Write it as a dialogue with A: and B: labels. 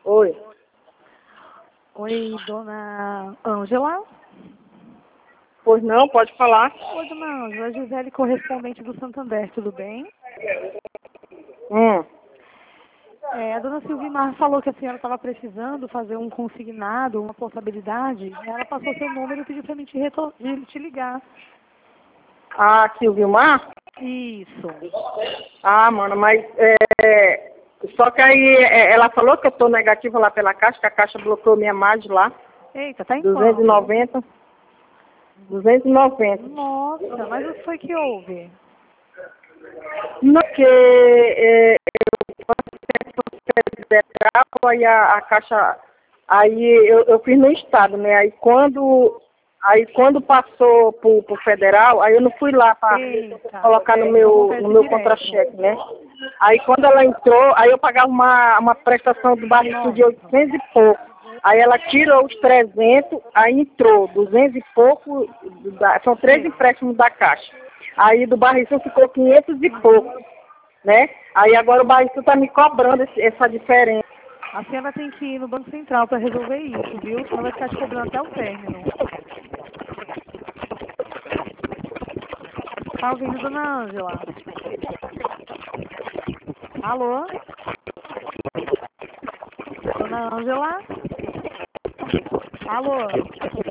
A: Oi.
B: Oi, dona Ângela?
A: Pois não, pode falar.
B: Oi, dona Ângela, Gisele, correspondente do Santander, tudo bem?
A: Hum.
B: A dona Silvimar falou que a senhora estava precisando fazer um consignado, uma portabilidade. Ela passou seu número e pediu para mim te ligar.
A: Ah, aqui o Vilmar?
B: Isso.
A: Ah, mano, mas só que aí ela falou que eu tô negativa lá pela Caixa, que a Caixa bloqueou minha margem lá.
B: Eita, tá em quanto?
A: 290. 290.
B: Nossa, mas o que foi que houve?
A: Não, porque federal, aí a Caixa, aí eu fiz no estado, né? Aí quando passou pro federal, aí eu não fui lá para colocar no meu contra-cheque, né? Aí quando ela entrou, aí eu pagava uma prestação do barril de 800 e pouco. Aí ela tirou os 300, aí entrou 200 e pouco, são 3 empréstimos da Caixa. Aí do barril ficou 500 e pouco, né? Aí agora o barril está me cobrando essa diferença.
B: A senhora tem que ir no Banco Central para resolver isso, viu? Senão vai ficar te cobrando até o término. Tá ouvindo, dona Ângela? Alô? Dona Ângela? Alô?